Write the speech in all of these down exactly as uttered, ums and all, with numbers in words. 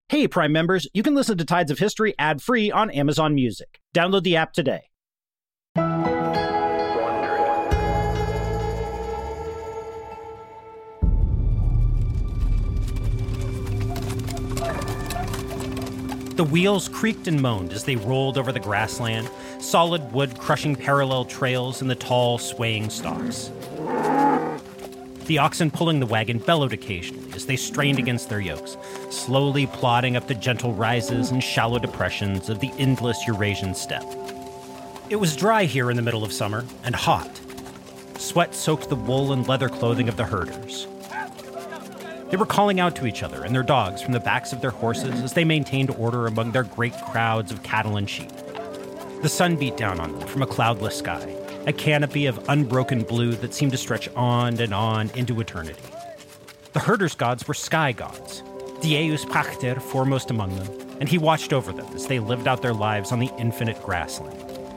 Hey, Prime members, you can listen to Tides of History ad-free on Amazon Music. Download the app today. The wheels creaked and moaned as they rolled over the grassland, solid wood crushing parallel trails in the tall, swaying stalks. The oxen pulling the wagon bellowed occasionally as they strained against their yokes, slowly plodding up the gentle rises and shallow depressions of the endless Eurasian steppe. It was dry here in the middle of summer, and hot. Sweat soaked the wool and leather clothing of the herders. They were calling out to each other and their dogs from the backs of their horses as they maintained order among their great crowds of cattle and sheep. The sun beat down on them from a cloudless sky, a canopy of unbroken blue that seemed to stretch on and on into eternity. The herders' gods were sky gods, Deus Pachter foremost among them, and he watched over them as they lived out their lives on the infinite grassland.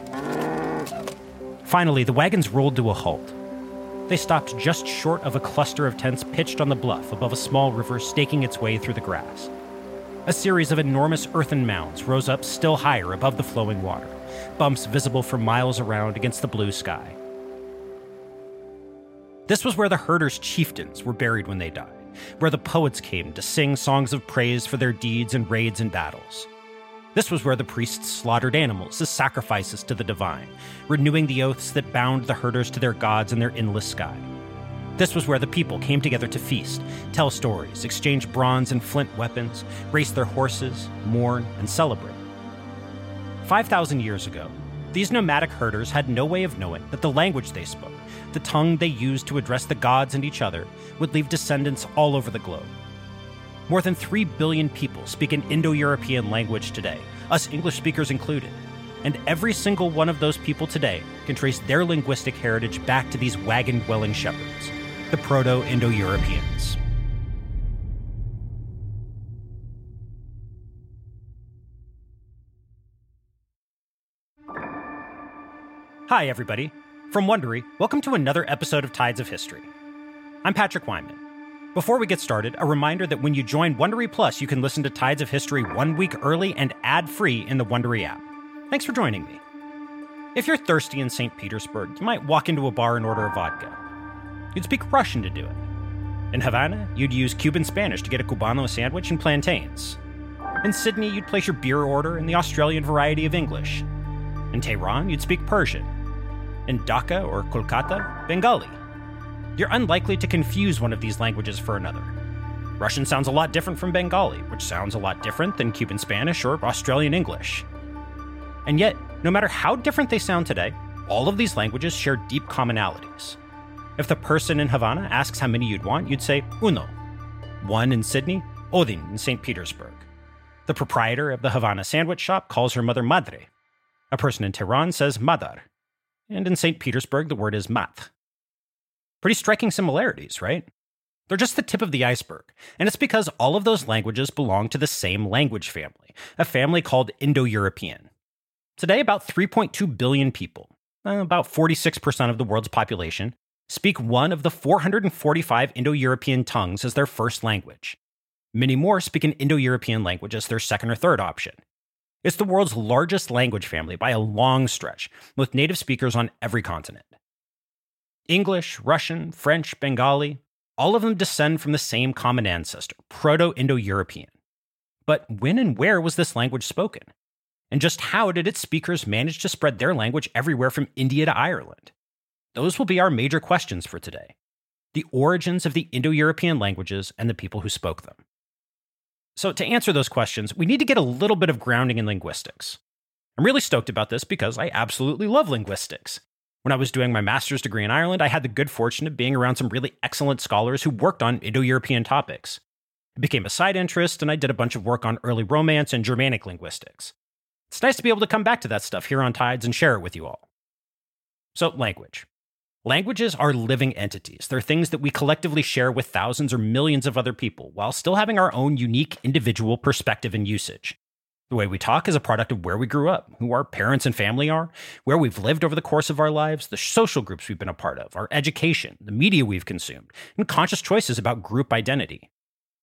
Finally, the wagons rolled to a halt. They stopped just short of a cluster of tents pitched on the bluff above a small river staking its way through the grass. A series of enormous earthen mounds rose up still higher above the flowing water, bumps visible for miles around against the blue sky. This was where the herders' chieftains were buried when they died, where the poets came to sing songs of praise for their deeds and raids and battles. This was where the priests slaughtered animals as sacrifices to the divine, renewing the oaths that bound the herders to their gods in their endless sky. This was where the people came together to feast, tell stories, exchange bronze and flint weapons, race their horses, mourn, and celebrate. five thousand years ago, these nomadic herders had no way of knowing that the language they spoke, the tongue they used to address the gods and each other, would leave descendants all over the globe. More than three billion people speak an Indo-European language today, us English speakers included, and every single one of those people today can trace their linguistic heritage back to these wagon-dwelling shepherds, the Proto-Indo-Europeans. Hi, everybody. From Wondery, welcome to another episode of Tides of History. I'm Patrick Wyman. Before we get started, a reminder that when you join Wondery Plus, you can listen to Tides of History one week early and ad-free in the Wondery app. Thanks for joining me. If you're thirsty in Saint Petersburg, you might walk into a bar and order a vodka. You'd speak Russian to do it. In Havana, you'd use Cuban Spanish to get a Cubano sandwich and plantains. In Sydney, you'd place your beer order in the Australian variety of English. In Tehran, you'd speak Persian. In Dhaka or Kolkata, Bengali. You're unlikely to confuse one of these languages for another. Russian sounds a lot different from Bengali, which sounds a lot different than Cuban Spanish or Australian English. And yet, no matter how different they sound today, all of these languages share deep commonalities. If the person in Havana asks how many you'd want, you'd say uno. One in Sydney, Odin in Saint Petersburg. The proprietor of the Havana sandwich shop calls her mother madre. A person in Tehran says madar. And in Saint Petersburg, the word is mat. Pretty striking similarities, right? They're just the tip of the iceberg, and it's because all of those languages belong to the same language family, a family called Indo-European. Today, about three point two billion people, about forty-six percent of the world's population, speak one of the four hundred forty-five Indo-European tongues as their first language. Many more speak an Indo-European language as their second or third option. It's the world's largest language family by a long stretch, with native speakers on every continent. English, Russian, French, Bengali, all of them descend from the same common ancestor, Proto-Indo-European. But when and where was this language spoken? And just how did its speakers manage to spread their language everywhere from India to Ireland? Those will be our major questions for today. The origins of the Indo-European languages and the people who spoke them. So to answer those questions, we need to get a little bit of grounding in linguistics. I'm really stoked about this because I absolutely love linguistics. When I was doing my master's degree in Ireland, I had the good fortune of being around some really excellent scholars who worked on Indo-European topics. It became a side interest, and I did a bunch of work on early Romance and Germanic linguistics. It's nice to be able to come back to that stuff here on Tides and share it with you all. So, language. Languages are living entities. They're things that we collectively share with thousands or millions of other people, while still having our own unique individual perspective and usage. The way we talk is a product of where we grew up, who our parents and family are, where we've lived over the course of our lives, the social groups we've been a part of, our education, the media we've consumed, and conscious choices about group identity.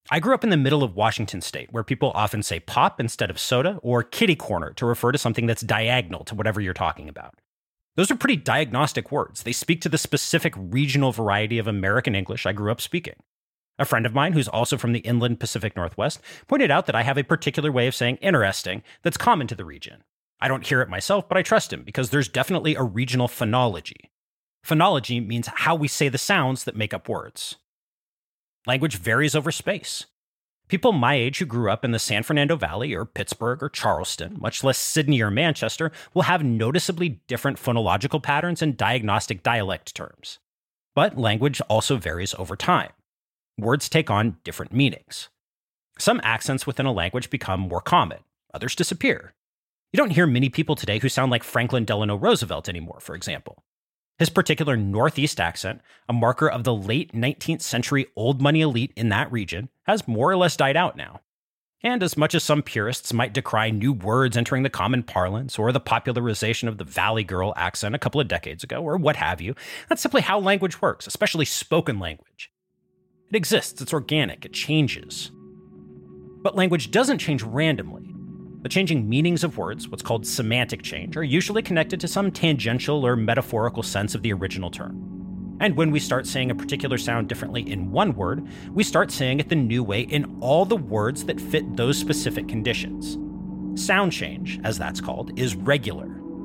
I grew up in the middle of Washington state, where people often say pop instead of soda, or kitty corner to refer to something that's diagonal to whatever you're talking about. Those are pretty diagnostic words. They speak to the specific regional variety of American English I grew up speaking. A friend of mine, who's also from the inland Pacific Northwest, pointed out that I have a particular way of saying interesting that's common to the region. I don't hear it myself, but I trust him because there's definitely a regional phonology. Phonology means how we say the sounds that make up words. Language varies over space. People my age who grew up in the San Fernando Valley or Pittsburgh or Charleston, much less Sydney or Manchester, will have noticeably different phonological patterns and diagnostic dialect terms. But language also varies over time. Words take on different meanings. Some accents within a language become more common, others disappear. You don't hear many people today who sound like Franklin Delano Roosevelt anymore, for example. His particular Northeast accent, a marker of the late nineteenth century old money elite in that region, has more or less died out now. And as much as some purists might decry new words entering the common parlance or the popularization of the Valley Girl accent a couple of decades ago, or what have you, that's simply how language works, especially spoken language. It exists, it's organic, it changes. But language doesn't change randomly. The changing meanings of words, what's called semantic change, are usually connected to some tangential or metaphorical sense of the original term. And when we start saying a particular sound differently in one word, we start saying it the new way in all the words that fit those specific conditions. Sound change, as that's called, is regular.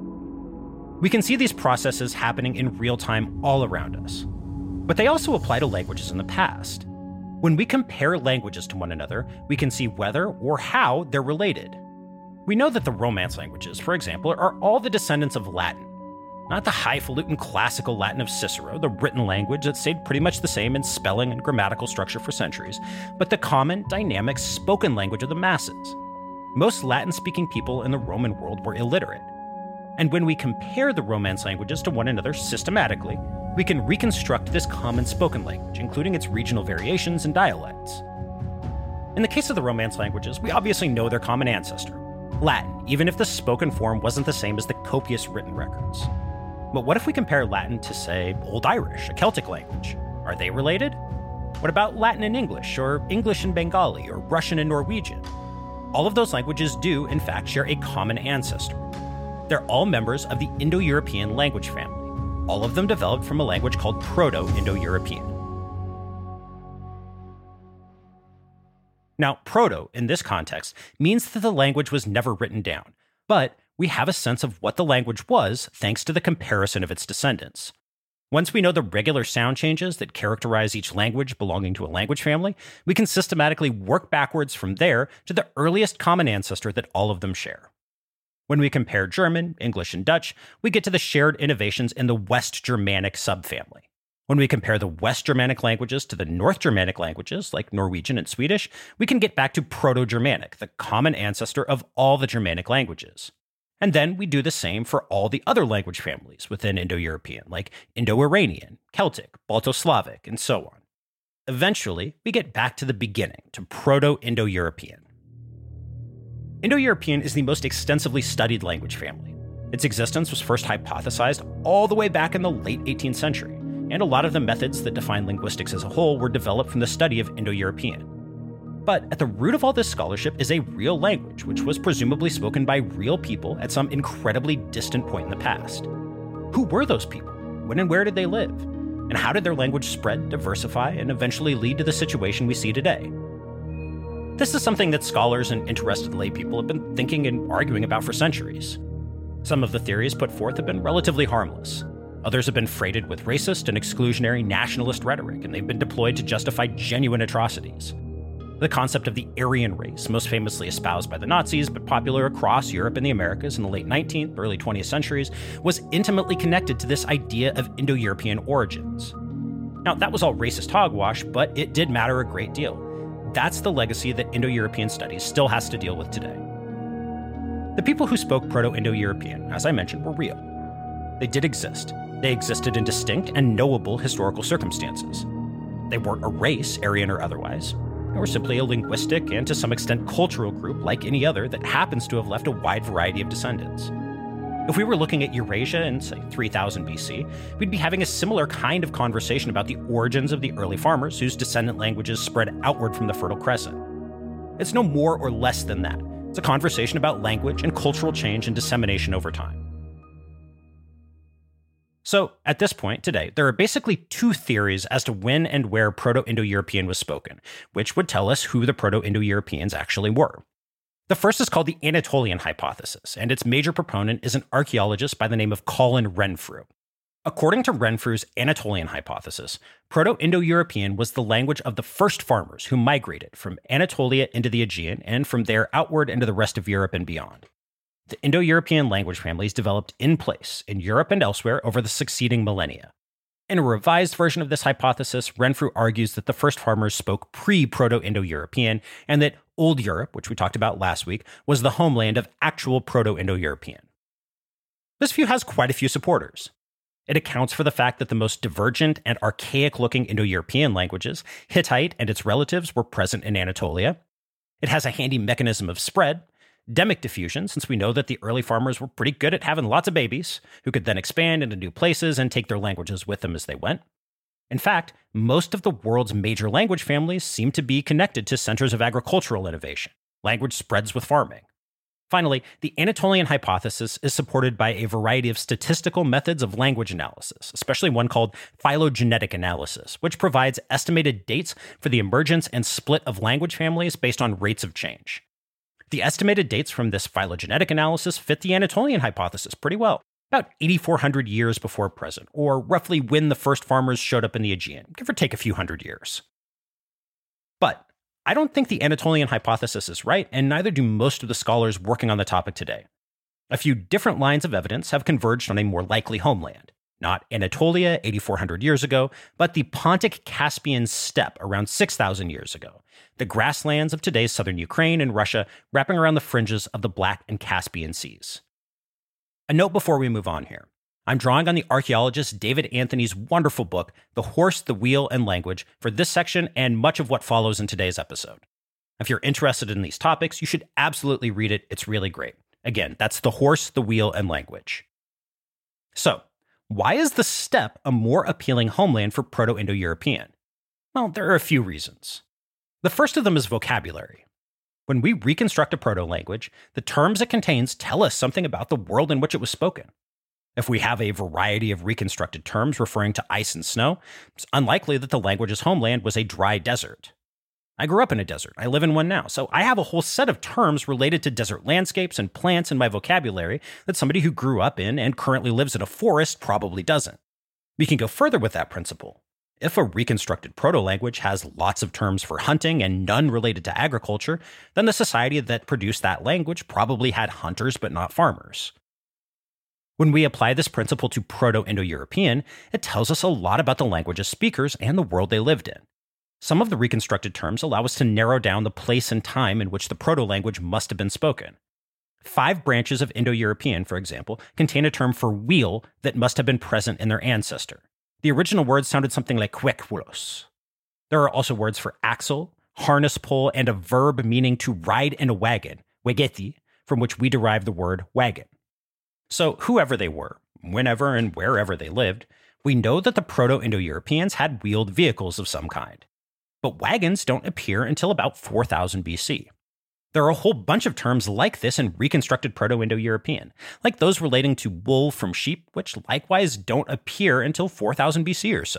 We can see these processes happening in real time all around us. But they also apply to languages in the past. When we compare languages to one another, we can see whether or how they're related. We know that the Romance languages, for example, are all the descendants of Latin. Not the highfalutin classical Latin of Cicero, the written language that stayed pretty much the same in spelling and grammatical structure for centuries, but the common, dynamic, spoken language of the masses. Most Latin-speaking people in the Roman world were illiterate. And when we compare the Romance languages to one another systematically, we can reconstruct this common spoken language, including its regional variations and dialects. In the case of the Romance languages, we obviously know their common ancestor, Latin, even if the spoken form wasn't the same as the copious written records. But what if we compare Latin to, say, Old Irish, a Celtic language? Are they related? What about Latin and English, or English and Bengali, or Russian and Norwegian? All of those languages do, in fact, share a common ancestor. They're all members of the Indo-European language family. All of them developed from a language called Proto-Indo-European. Now, Proto, in this context, means that the language was never written down, but we have a sense of what the language was thanks to the comparison of its descendants. Once we know the regular sound changes that characterize each language belonging to a language family, we can systematically work backwards from there to the earliest common ancestor that all of them share. When we compare German, English, and Dutch, we get to the shared innovations in the West Germanic subfamily. When we compare the West Germanic languages to the North Germanic languages, like Norwegian and Swedish, we can get back to Proto-Germanic, the common ancestor of all the Germanic languages. And then we do the same for all the other language families within Indo-European, like Indo-Iranian, Celtic, Balto-Slavic, and so on. Eventually, we get back to the beginning, to Proto-Indo-European. Indo-European is the most extensively studied language family. Its existence was first hypothesized all the way back in the late eighteenth century, and a lot of the methods that define linguistics as a whole were developed from the study of Indo-European. But at the root of all this scholarship is a real language, which was presumably spoken by real people at some incredibly distant point in the past. Who were those people? When and where did they live? And how did their language spread, diversify, and eventually lead to the situation we see today? This is something that scholars and interested laypeople have been thinking and arguing about for centuries. Some of the theories put forth have been relatively harmless. Others have been freighted with racist and exclusionary nationalist rhetoric, and they've been deployed to justify genuine atrocities. The concept of the Aryan race, most famously espoused by the Nazis, but popular across Europe and the Americas in the late nineteenth, early twentieth centuries, was intimately connected to this idea of Indo-European origins. Now, that was all racist hogwash, but it did matter a great deal. That's the legacy that Indo-European studies still has to deal with today. The people who spoke Proto-Indo-European, as I mentioned, were real. They did exist. They existed in distinct and knowable historical circumstances. They weren't a race, Aryan or otherwise. They were simply a linguistic and to some extent cultural group like any other that happens to have left a wide variety of descendants. If we were looking at Eurasia in, say, three thousand B C, we'd be having a similar kind of conversation about the origins of the early farmers whose descendant languages spread outward from the Fertile Crescent. It's no more or less than that. It's a conversation about language and cultural change and dissemination over time. So, at this point today, there are basically two theories as to when and where Proto-Indo-European was spoken, which would tell us who the Proto-Indo-Europeans actually were. The first is called the Anatolian hypothesis, and its major proponent is an archaeologist by the name of Colin Renfrew. According to Renfrew's Anatolian hypothesis, Proto-Indo-European was the language of the first farmers who migrated from Anatolia into the Aegean and from there outward into the rest of Europe and beyond. The Indo-European language families developed in place in Europe and elsewhere over the succeeding millennia. In a revised version of this hypothesis, Renfrew argues that the first farmers spoke pre-Proto-Indo-European and that Old Europe, which we talked about last week, was the homeland of actual Proto-Indo-European. This view has quite a few supporters. It accounts for the fact that the most divergent and archaic-looking Indo-European languages, Hittite and its relatives, were present in Anatolia. It has a handy mechanism of spread, demic diffusion, since we know that the early farmers were pretty good at having lots of babies, who could then expand into new places and take their languages with them as they went. In fact, most of the world's major language families seem to be connected to centers of agricultural innovation. Language spreads with farming. Finally, the Anatolian hypothesis is supported by a variety of statistical methods of language analysis, especially one called phylogenetic analysis, which provides estimated dates for the emergence and split of language families based on rates of change. The estimated dates from this phylogenetic analysis fit the Anatolian hypothesis pretty well, about eighty-four hundred years before present, or roughly when the first farmers showed up in the Aegean, give or take a few hundred years. But I don't think the Anatolian hypothesis is right, and neither do most of the scholars working on the topic today. A few different lines of evidence have converged on a more likely homeland. Not Anatolia eighty-four hundred years ago, but the Pontic-Caspian steppe around six thousand years ago, the grasslands of today's southern Ukraine and Russia wrapping around the fringes of the Black and Caspian Seas. A note before we move on here. I'm drawing on the archaeologist David Anthony's wonderful book, The Horse, the Wheel, and Language, for this section and much of what follows in today's episode. If you're interested in these topics, you should absolutely read it. It's really great. Again, that's The Horse, the Wheel, and Language. So, why is the steppe a more appealing homeland for Proto-Indo-European? Well, there are a few reasons. The first of them is vocabulary. When we reconstruct a proto-language, the terms it contains tell us something about the world in which it was spoken. If we have a variety of reconstructed terms referring to ice and snow, it's unlikely that the language's homeland was a dry desert. I grew up in a desert. I live in one now, so I have a whole set of terms related to desert landscapes and plants in my vocabulary that somebody who grew up in and currently lives in a forest probably doesn't. We can go further with that principle. If a reconstructed proto-language has lots of terms for hunting and none related to agriculture, then the society that produced that language probably had hunters but not farmers. When we apply this principle to Proto-Indo-European, it tells us a lot about the language's speakers and the world they lived in. Some of the reconstructed terms allow us to narrow down the place and time in which the proto-language must have been spoken. Five branches of Indo-European, for example, contain a term for wheel that must have been present in their ancestor. The original word sounded something like kwekvulos. There are also words for axle, harness pole, and a verb meaning to ride in a wagon, wegeti, from which we derive the word wagon. So whoever they were, whenever and wherever they lived, we know that the Proto-Indo-Europeans had wheeled vehicles of some kind. But wagons don't appear until about four thousand B C. There are a whole bunch of terms like this in reconstructed Proto-Indo-European, like those relating to wool from sheep, which likewise don't appear until four thousand B C or so.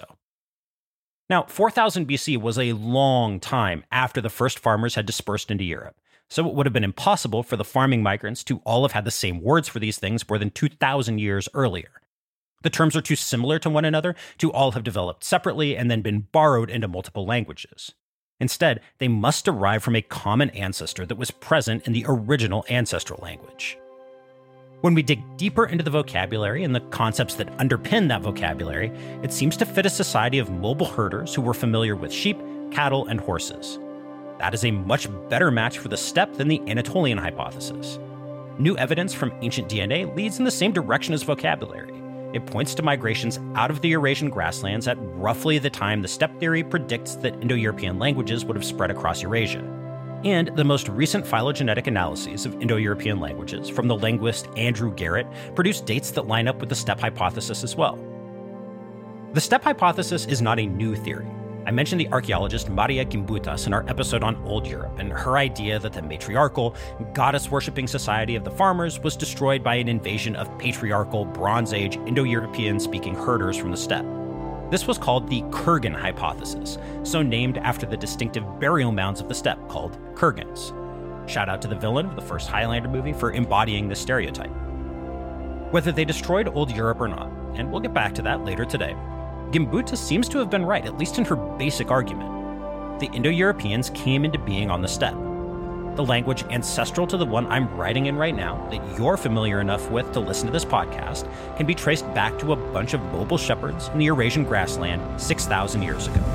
Now, four thousand B C was a long time after the first farmers had dispersed into Europe, so it would have been impossible for the farming migrants to all have had the same words for these things more than two thousand years earlier. The terms are too similar to one another to all have developed separately and then been borrowed into multiple languages. Instead, they must derive from a common ancestor that was present in the original ancestral language. When we dig deeper into the vocabulary and the concepts that underpin that vocabulary, it seems to fit a society of mobile herders who were familiar with sheep, cattle, and horses. That is a much better match for the steppe than the Anatolian hypothesis. New evidence from ancient D N A leads in the same direction as vocabulary. It points to migrations out of the Eurasian grasslands at roughly the time the steppe theory predicts that Indo-European languages would have spread across Eurasia. And the most recent phylogenetic analyses of Indo-European languages from the linguist Andrew Garrett produce dates that line up with the steppe hypothesis as well. The steppe hypothesis is not a new theory. I mentioned the archaeologist Maria Gimbutas in our episode on Old Europe, and her idea that the matriarchal, goddess-worshipping society of the farmers was destroyed by an invasion of patriarchal, Bronze Age, Indo-European-speaking herders from the steppe. This was called the Kurgan hypothesis, so named after the distinctive burial mounds of the steppe called kurgans. Shout out to the villain of the first Highlander movie for embodying this stereotype. Whether they destroyed Old Europe or not, and we'll get back to that later today, Gimbutas seems to have been right, at least in her basic argument. The Indo-Europeans came into being on the steppe. The language ancestral to the one I'm writing in right now, that you're familiar enough with to listen to this podcast, can be traced back to a bunch of mobile shepherds in the Eurasian grassland six thousand years ago.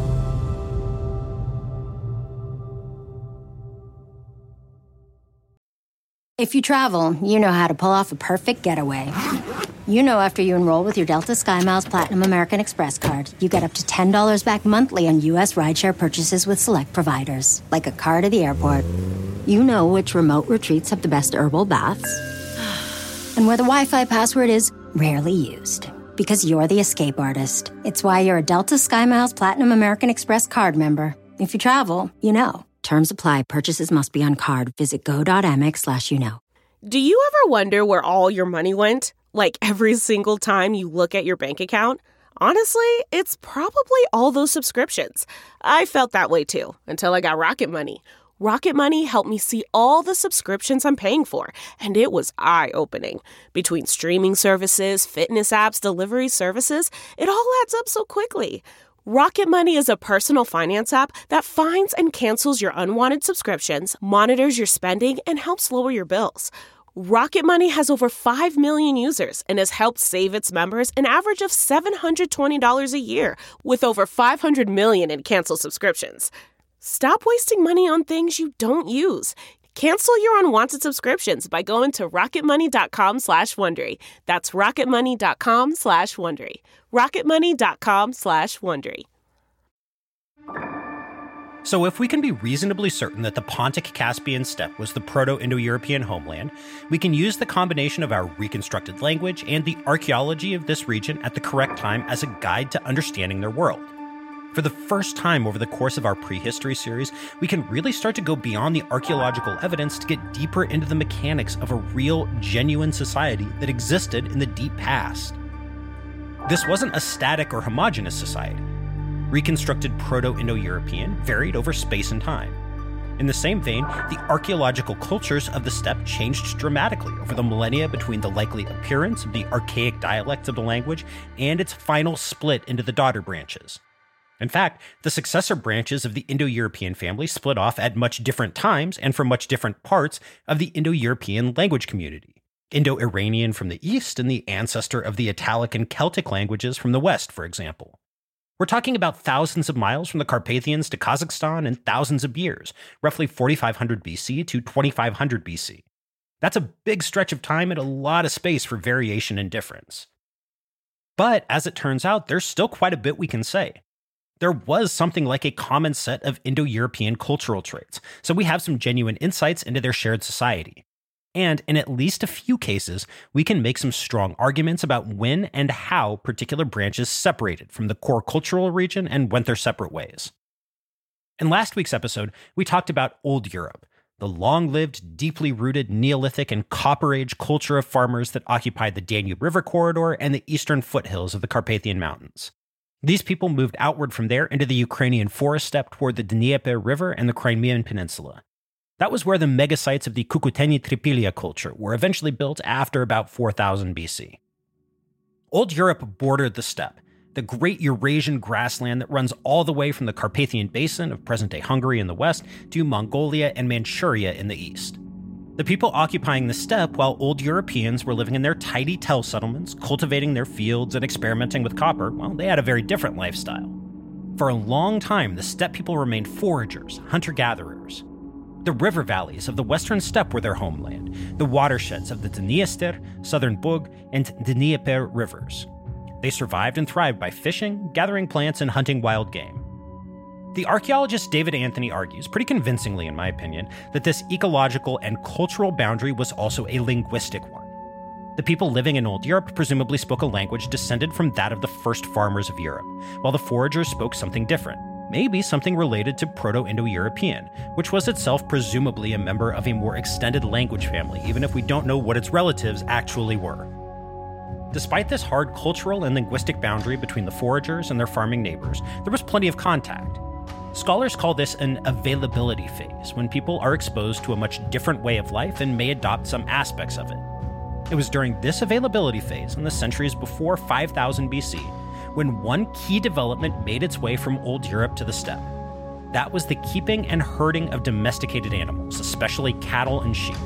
If you travel, you know how to pull off a perfect getaway. You know after you enroll with your Delta SkyMiles Platinum American Express card, you get up to ten dollars back monthly on U S rideshare purchases with select providers, like a car to the airport. You know which remote retreats have the best herbal baths, and where the Wi-Fi password is rarely used. Because you're the escape artist. It's why you're a Delta SkyMiles Platinum American Express card member. If you travel, you know. Terms apply. Purchases must be on card. Visit go.amex slash you know. Do you ever wonder where all your money went? Like every single time you look at your bank account? Honestly, it's probably all those subscriptions. I felt that way too, until I got Rocket Money. Rocket Money helped me see all the subscriptions I'm paying for, and it was eye-opening. Between streaming services, fitness apps, delivery services, it all adds up so quickly. Rocket Money is a personal finance app that finds and cancels your unwanted subscriptions, monitors your spending, and helps lower your bills. Rocket Money has over five million users and has helped save its members an average of seven hundred twenty dollars a year, with over five hundred million in canceled subscriptions. Stop wasting money on things you don't use. Cancel your unwanted subscriptions by going to rocketmoney.com slash Wondery. That's rocketmoney.com slash Wondery. rocketmoney.com slash Wondery. So if we can be reasonably certain that the Pontic-Caspian steppe was the Proto-Indo-European homeland, we can use the combination of our reconstructed language and the archaeology of this region at the correct time as a guide to understanding their world. For the first time over the course of our prehistory series, we can really start to go beyond the archaeological evidence to get deeper into the mechanics of a real, genuine society that existed in the deep past. This wasn't a static or homogeneous society. Reconstructed Proto-Indo-European varied over space and time. In the same vein, the archaeological cultures of the steppe changed dramatically over the millennia between the likely appearance of the archaic dialects of the language and its final split into the daughter branches. In fact, the successor branches of the Indo-European family split off at much different times and from much different parts of the Indo-European language community. Indo-Iranian from the east and the ancestor of the Italic and Celtic languages from the west, for example. We're talking about thousands of miles from the Carpathians to Kazakhstan and thousands of years, roughly forty-five hundred B C to twenty-five hundred B C. That's a big stretch of time and a lot of space for variation and difference. But as it turns out, there's still quite a bit we can say. There was something like a common set of Indo-European cultural traits, so we have some genuine insights into their shared society. And in at least a few cases, we can make some strong arguments about when and how particular branches separated from the core cultural region and went their separate ways. In last week's episode, we talked about Old Europe, the long-lived, deeply rooted Neolithic and Copper Age culture of farmers that occupied the Danube River corridor and the eastern foothills of the Carpathian Mountains. These people moved outward from there into the Ukrainian forest steppe toward the Dnieper River and the Crimean Peninsula. That was where the megasites of the Cucuteni-Tripilia culture were eventually built after about four thousand B C. Old Europe bordered the steppe, the great Eurasian grassland that runs all the way from the Carpathian Basin of present-day Hungary in the west to Mongolia and Manchuria in the east. The people occupying the steppe while old Europeans were living in their tidy tell settlements, cultivating their fields and experimenting with copper, well, they had a very different lifestyle. For a long time, the steppe people remained foragers, hunter-gatherers. The river valleys of the western steppe were their homeland, the watersheds of the Dniester, Southern Bug, and Dnieper rivers. They survived and thrived by fishing, gathering plants, and hunting wild game. The archaeologist David Anthony argues, pretty convincingly in my opinion, that this ecological and cultural boundary was also a linguistic one. The people living in Old Europe presumably spoke a language descended from that of the first farmers of Europe, while the foragers spoke something different, maybe something related to Proto-Indo-European, which was itself presumably a member of a more extended language family, even if we don't know what its relatives actually were. Despite this hard cultural and linguistic boundary between the foragers and their farming neighbors, there was plenty of contact. Scholars call this an availability phase, when people are exposed to a much different way of life and may adopt some aspects of it. It was during this availability phase, in the centuries before five thousand B C, when one key development made its way from Old Europe to the steppe. That was the keeping and herding of domesticated animals, especially cattle and sheep.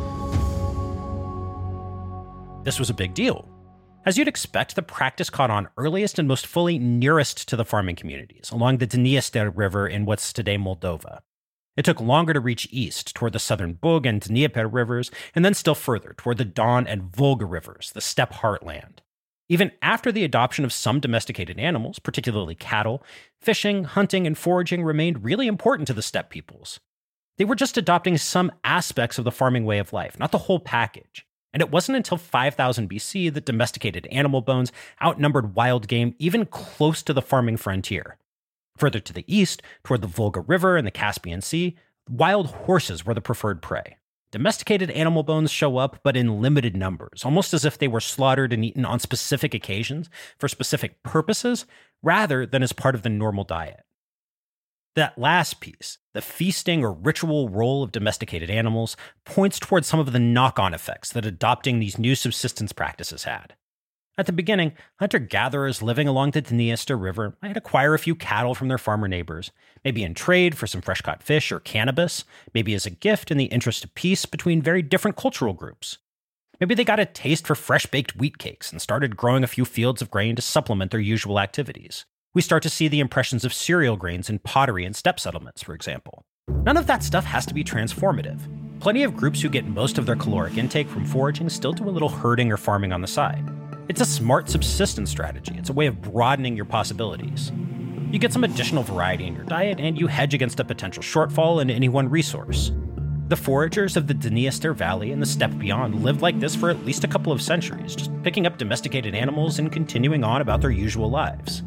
This was a big deal. As you'd expect, the practice caught on earliest and most fully nearest to the farming communities, along the Dniester River in what's today Moldova. It took longer to reach east, toward the southern Bug and Dnieper rivers, and then still further, toward the Don and Volga rivers, the steppe heartland. Even after the adoption of some domesticated animals, particularly cattle, fishing, hunting, and foraging remained really important to the steppe peoples. They were just adopting some aspects of the farming way of life, not the whole package. And it wasn't until five thousand B C that domesticated animal bones outnumbered wild game even close to the farming frontier. Further to the east, toward the Volga River and the Caspian Sea, wild horses were the preferred prey. Domesticated animal bones show up, but in limited numbers, almost as if they were slaughtered and eaten on specific occasions for specific purposes, rather than as part of the normal diet. That last piece, the feasting or ritual role of domesticated animals, points towards some of the knock-on effects that adopting these new subsistence practices had. At the beginning, hunter-gatherers living along the Dniester River might acquire a few cattle from their farmer neighbors, maybe in trade for some fresh-caught fish or cannabis, maybe as a gift in the interest of peace between very different cultural groups. Maybe they got a taste for fresh-baked wheat cakes and started growing a few fields of grain to supplement their usual activities. We start to see the impressions of cereal grains in pottery and steppe settlements, for example. None of that stuff has to be transformative. Plenty of groups who get most of their caloric intake from foraging still do a little herding or farming on the side. It's a smart subsistence strategy. It's a way of broadening your possibilities. You get some additional variety in your diet, and you hedge against a potential shortfall in any one resource. The foragers of the Dniester Valley and the steppe beyond lived like this for at least a couple of centuries, just picking up domesticated animals and continuing on about their usual lives.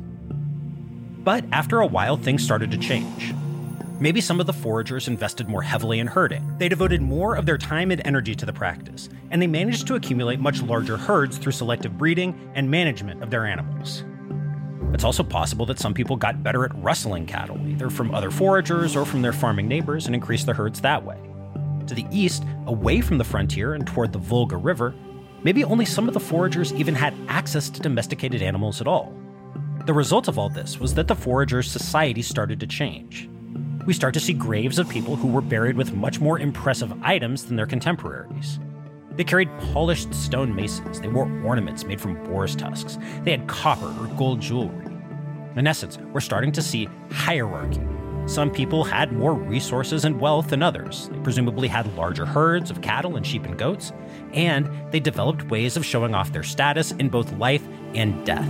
But after a while, things started to change. Maybe some of the foragers invested more heavily in herding. They devoted more of their time and energy to the practice, and they managed to accumulate much larger herds through selective breeding and management of their animals. It's also possible that some people got better at rustling cattle, either from other foragers or from their farming neighbors, and increased their herds that way. To the east, away from the frontier and toward the Volga River, maybe only some of the foragers even had access to domesticated animals at all. The result of all this was that the foragers' society started to change. We start to see graves of people who were buried with much more impressive items than their contemporaries. They carried polished stone maces, they wore ornaments made from boar's tusks, they had copper or gold jewelry. In essence, we're starting to see hierarchy. Some people had more resources and wealth than others. They presumably had larger herds of cattle and sheep and goats, and they developed ways of showing off their status in both life and death.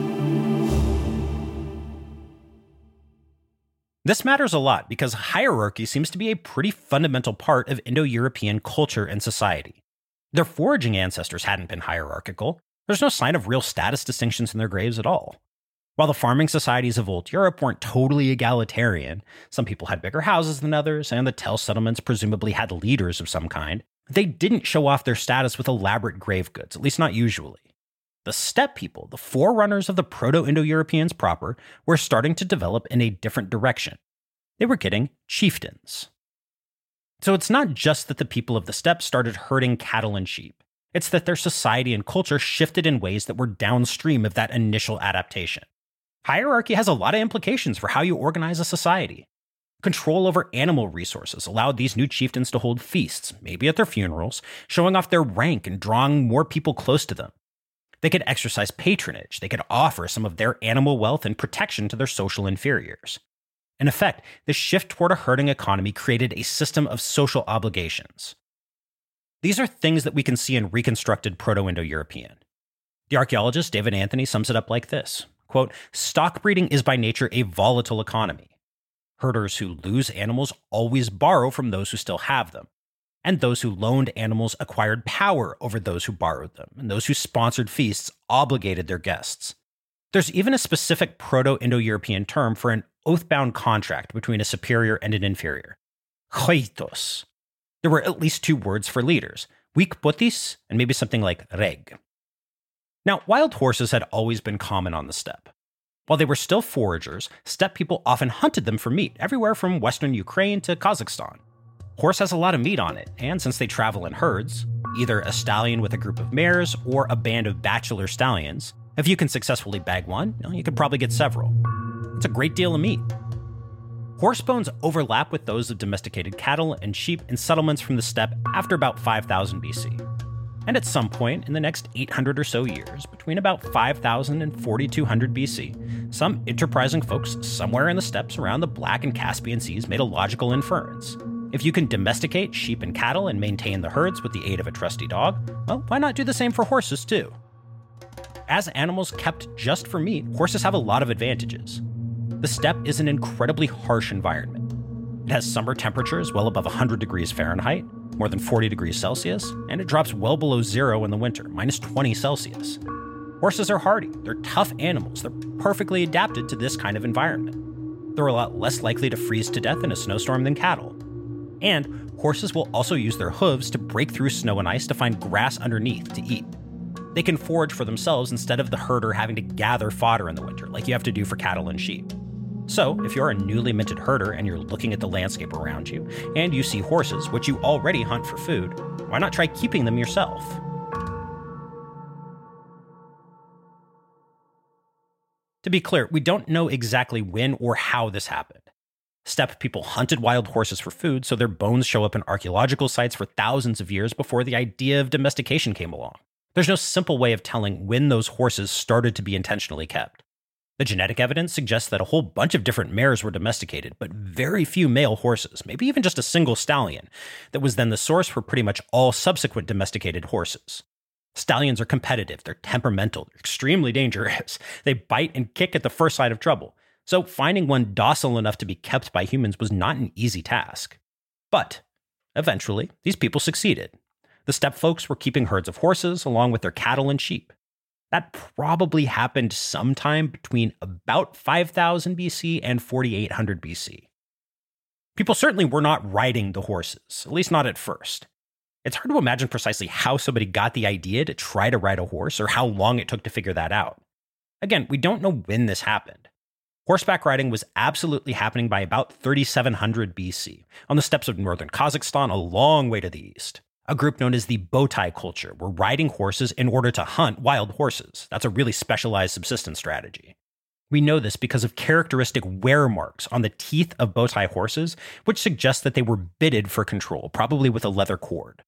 This matters a lot because hierarchy seems to be a pretty fundamental part of Indo-European culture and society. Their foraging ancestors hadn't been hierarchical. There's no sign of real status distinctions in their graves at all. While the farming societies of Old Europe weren't totally egalitarian, some people had bigger houses than others, and the Tell settlements presumably had leaders of some kind, they didn't show off their status with elaborate grave goods, at least not usually. The steppe people, the forerunners of the Proto-Indo-Europeans proper, were starting to develop in a different direction. They were getting chieftains. So it's not just that the people of the steppe started herding cattle and sheep. It's that their society and culture shifted in ways that were downstream of that initial adaptation. Hierarchy has a lot of implications for how you organize a society. Control over animal resources allowed these new chieftains to hold feasts, maybe at their funerals, showing off their rank and drawing more people close to them. They could exercise patronage, they could offer some of their animal wealth and protection to their social inferiors. In effect, the shift toward a herding economy created a system of social obligations. These are things that we can see in reconstructed Proto-Indo-European. The archaeologist David Anthony sums it up like this, quote, "Stock breeding is by nature a volatile economy. Herders who lose animals always borrow from those who still have them. And those who loaned animals acquired power over those who borrowed them, and those who sponsored feasts obligated their guests. There's even a specific Proto-Indo-European term for an oath-bound contract between a superior and an inferior. Choitos. There were at least two words for leaders, wikpotis and maybe something like reg. Now, wild horses had always been common on the steppe. While they were still foragers, steppe people often hunted them for meat, everywhere from western Ukraine to Kazakhstan. Horse has a lot of meat on it, and since they travel in herds, either a stallion with a group of mares or a band of bachelor stallions, if you can successfully bag one, you could probably get several. It's a great deal of meat. Horse bones overlap with those of domesticated cattle and sheep in settlements from the steppe after about five thousand B C. And at some point in the next eight hundred or so years, between about five thousand and forty-two hundred B C, some enterprising folks somewhere in the steppes around the Black and Caspian Seas made a logical inference. If you can domesticate sheep and cattle and maintain the herds with the aid of a trusty dog, well, why not do the same for horses too? As animals kept just for meat, horses have a lot of advantages. The steppe is an incredibly harsh environment. It has summer temperatures well above one hundred degrees Fahrenheit, more than forty degrees Celsius, and it drops well below zero in the winter, minus twenty Celsius. Horses are hardy, they're tough animals, they're perfectly adapted to this kind of environment. They're a lot less likely to freeze to death in a snowstorm than cattle. And horses will also use their hooves to break through snow and ice to find grass underneath to eat. They can forage for themselves instead of the herder having to gather fodder in the winter, like you have to do for cattle and sheep. So, if you're a newly minted herder and you're looking at the landscape around you, and you see horses, which you already hunt for food, why not try keeping them yourself? To be clear, we don't know exactly when or how this happened. Steppe people hunted wild horses for food, so their bones show up in archaeological sites for thousands of years before the idea of domestication came along. There's no simple way of telling when those horses started to be intentionally kept. The genetic evidence suggests that a whole bunch of different mares were domesticated, but very few male horses, maybe even just a single stallion, that was then the source for pretty much all subsequent domesticated horses. Stallions are competitive, they're temperamental, they're extremely dangerous. They bite and kick at the first sign of trouble. So finding one docile enough to be kept by humans was not an easy task. But eventually, these people succeeded. The steppe folks were keeping herds of horses along with their cattle and sheep. That probably happened sometime between about five thousand B C and forty-eight hundred B C. People certainly were not riding the horses, at least not at first. It's hard to imagine precisely how somebody got the idea to try to ride a horse or how long it took to figure that out. Again, we don't know when this happened. Horseback riding was absolutely happening by about thirty-seven hundred B C, on the steppes of northern Kazakhstan, a long way to the east. A group known as the Botai culture were riding horses in order to hunt wild horses. That's a really specialized subsistence strategy. We know this because of characteristic wear marks on the teeth of Botai horses, which suggests that they were bitted for control, probably with a leather cord.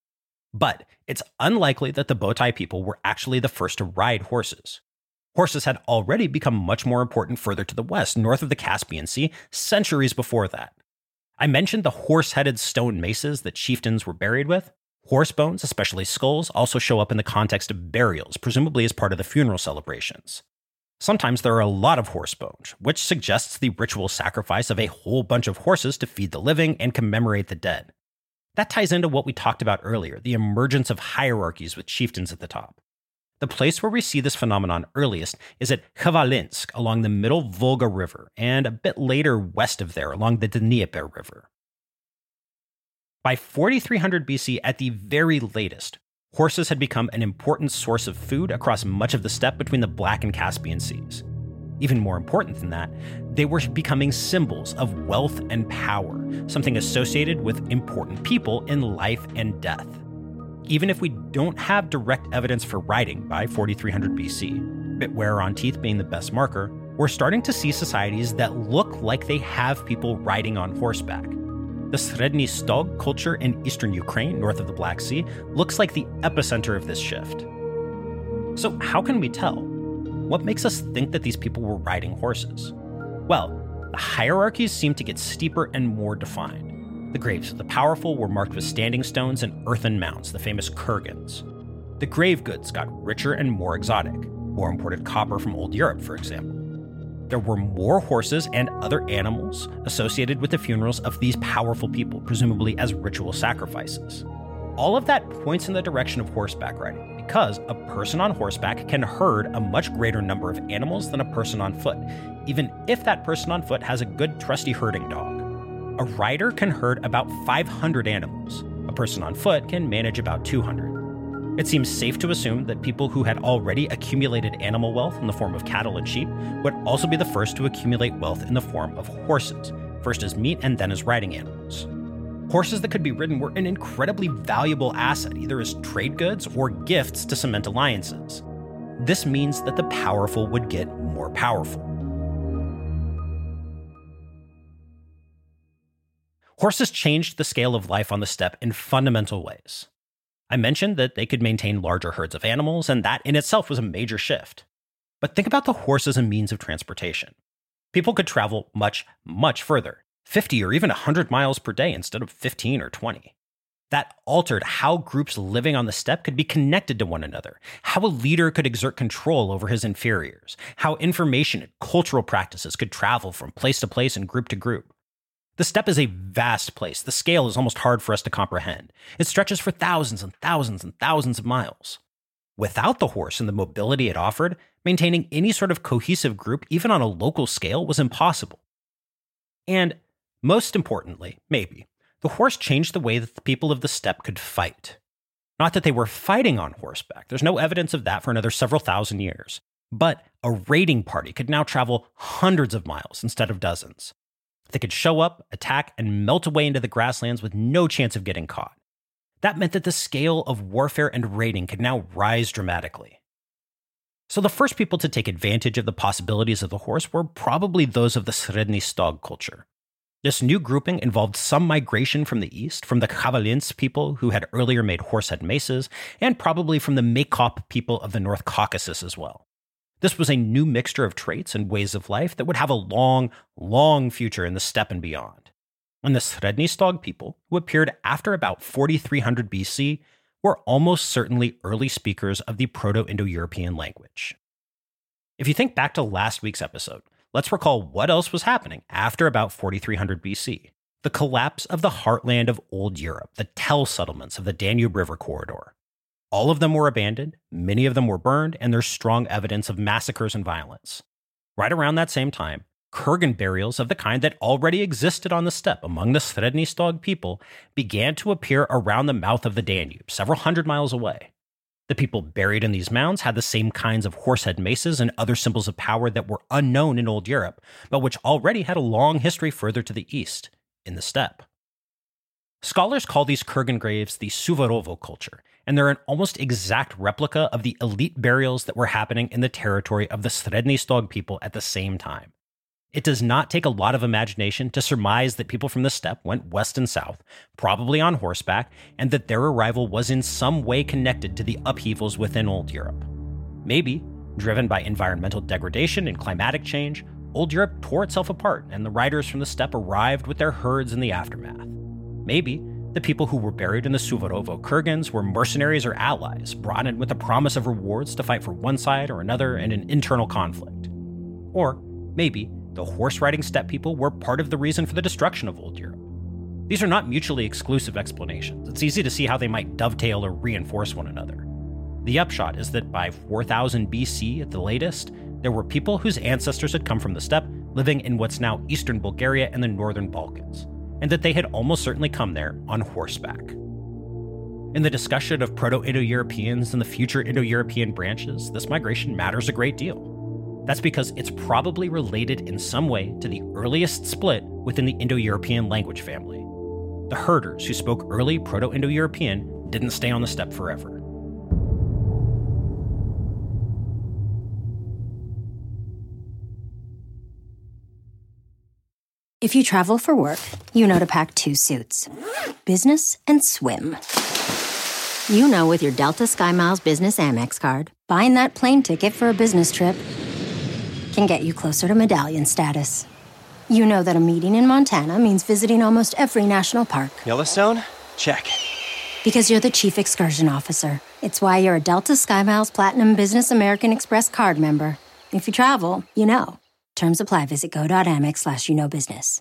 But it's unlikely that the Botai people were actually the first to ride horses. Horses had already become much more important further to the west, north of the Caspian Sea, centuries before that. I mentioned the horse-headed stone maces that chieftains were buried with. Horse bones, especially skulls, also show up in the context of burials, presumably as part of the funeral celebrations. Sometimes there are a lot of horse bones, which suggests the ritual sacrifice of a whole bunch of horses to feed the living and commemorate the dead. That ties into what we talked about earlier, the emergence of hierarchies with chieftains at the top. The place where we see this phenomenon earliest is at Khvalynsk along the middle Volga River, and a bit later west of there along the Dnieper River. By forty-three hundred B C, at the very latest, horses had become an important source of food across much of the steppe between the Black and Caspian Seas. Even more important than that, they were becoming symbols of wealth and power, something associated with important people in life and death. Even if we don't have direct evidence for riding by forty-three hundred B C, bit wear on teeth being the best marker, we're starting to see societies that look like they have people riding on horseback. The Sredny Stog culture in eastern Ukraine, north of the Black Sea, looks like the epicenter of this shift. So how can we tell? What makes us think that these people were riding horses? Well, the hierarchies seem to get steeper and more defined. The graves of the powerful were marked with standing stones and earthen mounds, the famous kurgans. The grave goods got richer and more exotic, or imported copper from old Europe, for example. There were more horses and other animals associated with the funerals of these powerful people, presumably as ritual sacrifices. All of that points in the direction of horseback riding because a person on horseback can herd a much greater number of animals than a person on foot, even if that person on foot has a good trusty herding dog. A rider can herd about five hundred animals. A person on foot can manage about two hundred. It seems safe to assume that people who had already accumulated animal wealth in the form of cattle and sheep would also be the first to accumulate wealth in the form of horses, first as meat and then as riding animals. Horses that could be ridden were an incredibly valuable asset, either as trade goods or gifts to cement alliances. This means that the powerful would get more powerful. Horses changed the scale of life on the steppe in fundamental ways. I mentioned that they could maintain larger herds of animals, and that in itself was a major shift. But think about the horse as a means of transportation. People could travel much, much further, fifty or even one hundred miles per day instead of fifteen or twenty. That altered how groups living on the steppe could be connected to one another, how a leader could exert control over his inferiors, how information and cultural practices could travel from place to place and group to group. The steppe is a vast place. The scale is almost hard for us to comprehend. It stretches for thousands and thousands and thousands of miles. Without the horse and the mobility it offered, maintaining any sort of cohesive group, even on a local scale, was impossible. And most importantly, maybe, the horse changed the way that the people of the steppe could fight. Not that they were fighting on horseback. There's no evidence of that for another several thousand years. But a raiding party could now travel hundreds of miles instead of dozens. They could show up, attack, and melt away into the grasslands with no chance of getting caught. That meant that the scale of warfare and raiding could now rise dramatically. So the first people to take advantage of the possibilities of the horse were probably those of the Sredni Stog culture. This new grouping involved some migration from the east, from the Khavalins people who had earlier made horsehead maces, and probably from the Maykop people of the North Caucasus as well. This was a new mixture of traits and ways of life that would have a long, long future in the steppe and beyond. And the Sredni Stog people, who appeared after about forty-three hundred B C, were almost certainly early speakers of the Proto-Indo-European language. If you think back to last week's episode, let's recall what else was happening after about forty-three hundred B C. The collapse of the heartland of Old Europe, the Tell settlements of the Danube River corridor. All of them were abandoned, many of them were burned, and there's strong evidence of massacres and violence. Right around that same time, kurgan burials of the kind that already existed on the steppe among the Sredni Stog people began to appear around the mouth of the Danube, several hundred miles away. The people buried in these mounds had the same kinds of horsehead maces and other symbols of power that were unknown in Old Europe, but which already had a long history further to the east, in the steppe. Scholars call these kurgan graves the Suvarovo culture, and they're an almost exact replica of the elite burials that were happening in the territory of the Sredni Stog people at the same time. It does not take a lot of imagination to surmise that people from the steppe went west and south, probably on horseback, and that their arrival was in some way connected to the upheavals within Old Europe. Maybe, driven by environmental degradation and climatic change, Old Europe tore itself apart and the riders from the steppe arrived with their herds in the aftermath. Maybe the people who were buried in the Suvarovo kurgans were mercenaries or allies, brought in with the promise of rewards to fight for one side or another in an internal conflict. Or maybe the horse-riding steppe people were part of the reason for the destruction of Old Europe. These are not mutually exclusive explanations. It's easy to see how they might dovetail or reinforce one another. The upshot is that by four thousand B C at the latest, there were people whose ancestors had come from the steppe living in what's now eastern Bulgaria and the northern Balkans, and that they had almost certainly come there on horseback. In the discussion of Proto-Indo-Europeans and the future Indo-European branches, this migration matters a great deal. That's because it's probably related in some way to the earliest split within the Indo-European language family. The herders who spoke early Proto-Indo-European didn't stay on the steppe forever. If you travel for work, you know to pack two suits. Business and swim. You know with your Delta SkyMiles Business Amex card, buying that plane ticket for a business trip can get you closer to medallion status. You know that a meeting in Montana means visiting almost every national park. Yellowstone? Check. Because you're the chief excursion officer. It's why you're a Delta SkyMiles Platinum Business American Express card member. If you travel, you know. Terms apply. Visit go.amex slash you know business.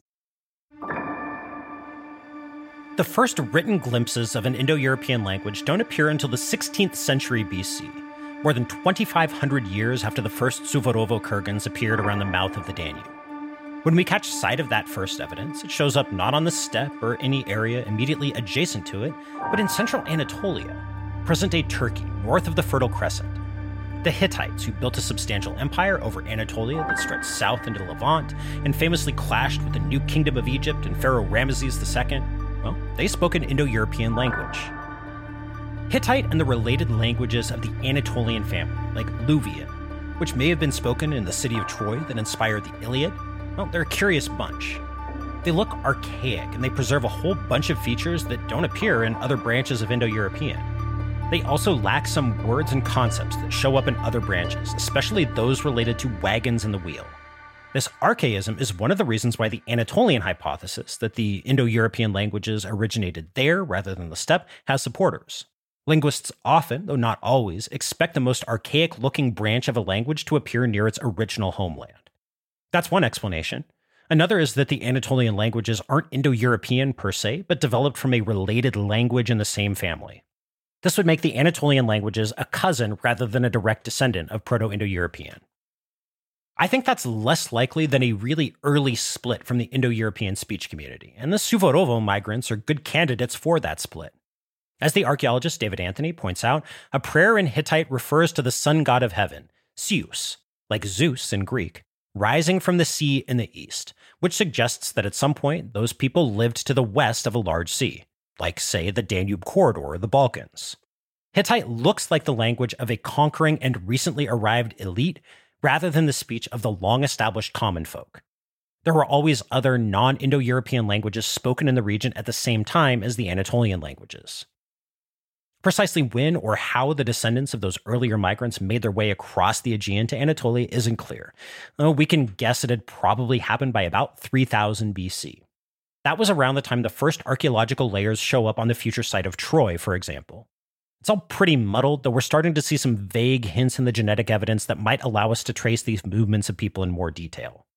The first written glimpses of an Indo-European language don't appear until the sixteenth century B C, more than twenty-five hundred years after the first Suvarovo-Kurgans appeared around the mouth of the Danube. When we catch sight of that first evidence, it shows up not on the steppe or any area immediately adjacent to it, but in central Anatolia, present-day Turkey, north of the Fertile Crescent. The Hittites, who built a substantial empire over Anatolia that stretched south into Levant and famously clashed with the new kingdom of Egypt and Pharaoh Ramesses the Second, well, they spoke an Indo-European language. Hittite and the related languages of the Anatolian family, like Luvian, which may have been spoken in the city of Troy that inspired the Iliad, well, they're a curious bunch. They look archaic, and they preserve a whole bunch of features that don't appear in other branches of Indo-European. They also lack some words and concepts that show up in other branches, especially those related to wagons and the wheel. This archaism is one of the reasons why the Anatolian hypothesis that the Indo-European languages originated there rather than the steppe has supporters. Linguists often, though not always, expect the most archaic-looking branch of a language to appear near its original homeland. That's one explanation. Another is that the Anatolian languages aren't Indo-European per se, but developed from a related language in the same family. This would make the Anatolian languages a cousin rather than a direct descendant of Proto-Indo-European. I think that's less likely than a really early split from the Indo-European speech community, and the Suvarovo migrants are good candidates for that split. As the archaeologist David Anthony points out, a prayer in Hittite refers to the sun god of heaven, Zeus, like Zeus in Greek, rising from the sea in the east, which suggests that at some point those people lived to the west of a large sea, like, say, the Danube corridor or the Balkans. Hittite looks like the language of a conquering and recently arrived elite, rather than the speech of the long-established common folk. There were always other non-Indo-European languages spoken in the region at the same time as the Anatolian languages. Precisely when or how the descendants of those earlier migrants made their way across the Aegean to Anatolia isn't clear. We can guess it had probably happened by about three thousand B C. That was around the time the first archaeological layers show up on the future site of Troy, for example. It's all pretty muddled, though we're starting to see some vague hints in the genetic evidence that might allow us to trace these movements of people in more detail.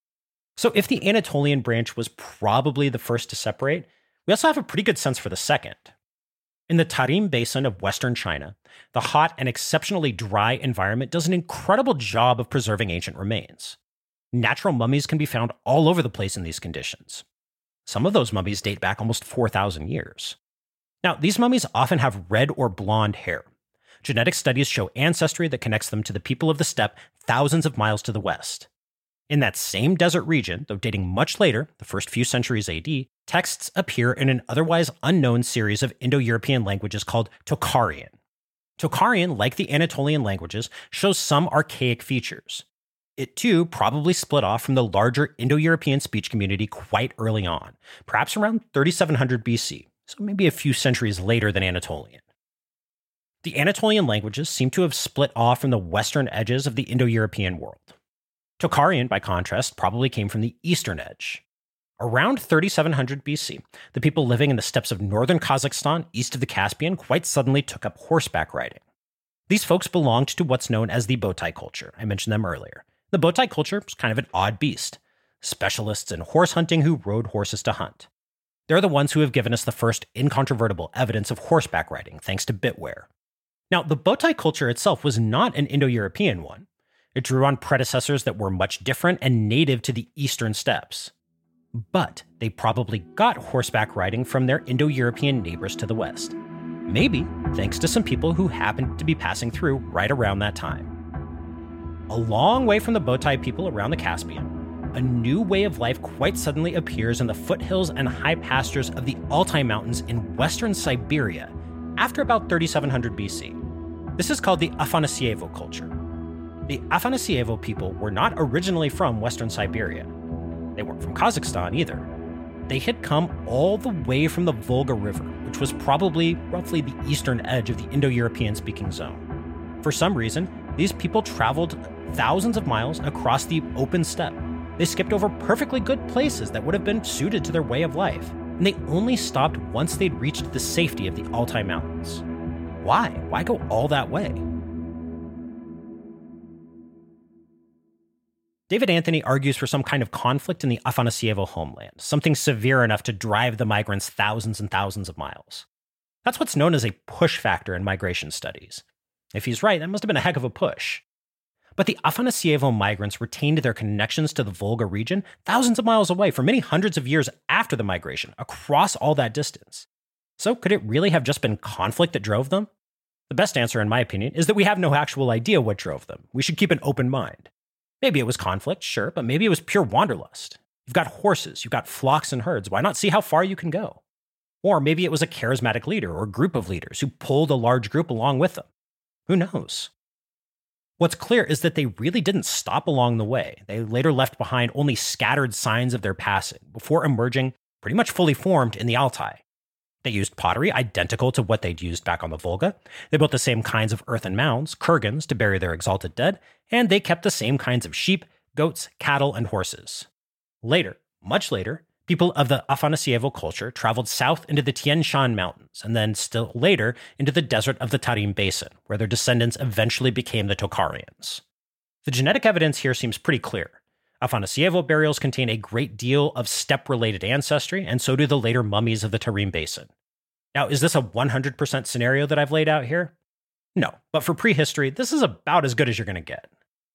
So if the Anatolian branch was probably the first to separate, we also have a pretty good sense for the second. In the Tarim Basin of western China, the hot and exceptionally dry environment does an incredible job of preserving ancient remains. Natural mummies can be found all over the place in these conditions. Some of those mummies date back almost four thousand years. Now, these mummies often have red or blonde hair. Genetic studies show ancestry that connects them to the people of the steppe thousands of miles to the west. In that same desert region, though dating much later, the first few centuries A D, texts appear in an otherwise unknown series of Indo-European languages called Tocharian. Tocharian, like the Anatolian languages, shows some archaic features. It too probably split off from the larger Indo-European speech community quite early on, perhaps around thirty-seven hundred B C, so maybe a few centuries later than Anatolian. The Anatolian languages seem to have split off from the western edges of the Indo-European world. Tocharian, by contrast, probably came from the eastern edge. Around thirty-seven hundred B C, the people living in the steppes of northern Kazakhstan, east of the Caspian, quite suddenly took up horseback riding. These folks belonged to what's known as the Botai culture. I mentioned them earlier. The Botai culture was kind of an odd beast. Specialists in horse hunting who rode horses to hunt. They're the ones who have given us the first incontrovertible evidence of horseback riding, thanks to bitware. Now, the Botai culture itself was not an Indo-European one. It drew on predecessors that were much different and native to the eastern steppes. But they probably got horseback riding from their Indo-European neighbors to the west. Maybe thanks to some people who happened to be passing through right around that time. A long way from the Botai people around the Caspian, a new way of life quite suddenly appears in the foothills and high pastures of the Altai Mountains in western Siberia after about thirty-seven hundred B C. This is called the Afanasyevo culture. The Afanasyevo people were not originally from western Siberia. They weren't from Kazakhstan either. They had come all the way from the Volga River, which was probably roughly the eastern edge of the Indo-European speaking zone. For some reason, these people traveled thousands of miles across the open steppe. They skipped over perfectly good places that would have been suited to their way of life, and they only stopped once they'd reached the safety of the Altai Mountains. Why? Why go all that way? David Anthony argues for some kind of conflict in the Afanasyevo homeland, something severe enough to drive the migrants thousands and thousands of miles. That's what's known as a push factor in migration studies. If he's right, that must have been a heck of a push. But the Afanasyevo migrants retained their connections to the Volga region thousands of miles away for many hundreds of years after the migration, across all that distance. So could it really have just been conflict that drove them? The best answer, in my opinion, is that we have no actual idea what drove them. We should keep an open mind. Maybe it was conflict, sure, but maybe it was pure wanderlust. You've got horses, you've got flocks and herds. Why not see how far you can go? Or maybe it was a charismatic leader or group of leaders who pulled a large group along with them. Who knows? What's clear is that they really didn't stop along the way. They later left behind only scattered signs of their passing before emerging pretty much fully formed in the Altai. They used pottery identical to what they'd used back on the Volga. They built the same kinds of earthen mounds, kurgans, to bury their exalted dead, and they kept the same kinds of sheep, goats, cattle, and horses. Later, much later, people of the Afanasyevo culture traveled south into the Tian Shan Mountains, and then still later into the desert of the Tarim Basin, where their descendants eventually became the Tokharians. The genetic evidence here seems pretty clear. Afanasyevo burials contain a great deal of steppe-related ancestry, and so do the later mummies of the Tarim Basin. Now, is this a one hundred percent scenario that I've laid out here? No, but for prehistory, this is about as good as you're going to get.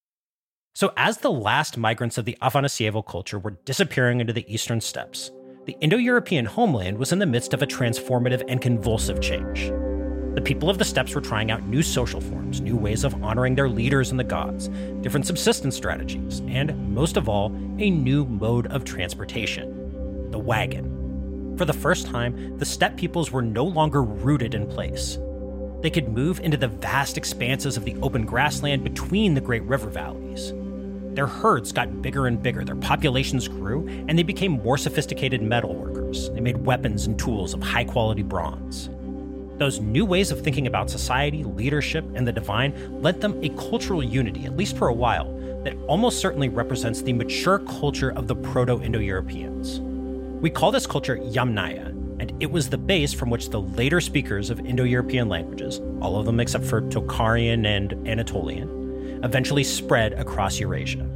So as the last migrants of the Afanasyevo culture were disappearing into the eastern steppes, the Indo-European homeland was in the midst of a transformative and convulsive change. The people of the steppes were trying out new social forms, new ways of honoring their leaders and the gods, different subsistence strategies, and, most of all, a new mode of transportation: the wagon. For the first time, the steppe peoples were no longer rooted in place. They could move into the vast expanses of the open grassland between the great river valleys. Their herds got bigger and bigger, their populations grew, and they became more sophisticated metal workers. They made weapons and tools of high-quality bronze. Those new ways of thinking about society, leadership, and the divine led them a cultural unity, at least for a while, that almost certainly represents the mature culture of the Proto-Indo-Europeans. We call this culture Yamnaya, and it was the base from which the later speakers of Indo-European languages, all of them except for Tokharian and Anatolian, eventually spread across Eurasia.